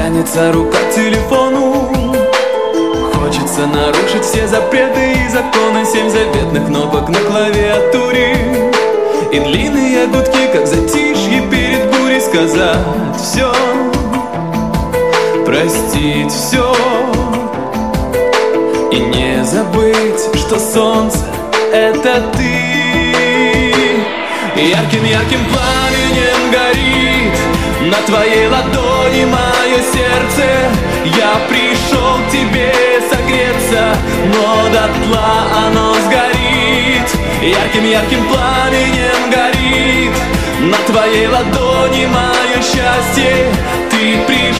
тянется рука к телефону. Хочется нарушить все запреты и законы, 7 заветных кнопок на клавиатуре. И длинные гудки, как затишье перед бурей. Сказать все, простить все и не забыть, что солнце — это ты. Ярким-ярким пламенем горит на твоей ладони мое сердце. Я пришел к тебе согреться, но дотла оно сгорит. Ярким-ярким пламенем горит на твоей ладони мое счастье. Ты пришел